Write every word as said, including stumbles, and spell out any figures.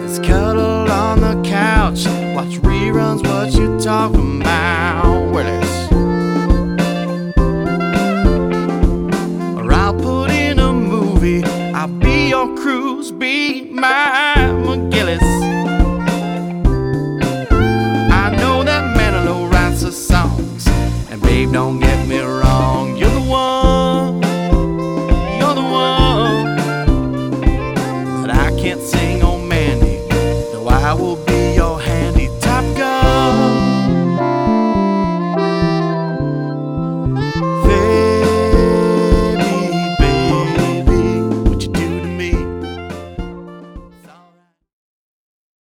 Let's cuddle on the couch, watch reruns, what you talking about, Willis? Or I'll put in a movie, I'll be your cruise, be my McGillis.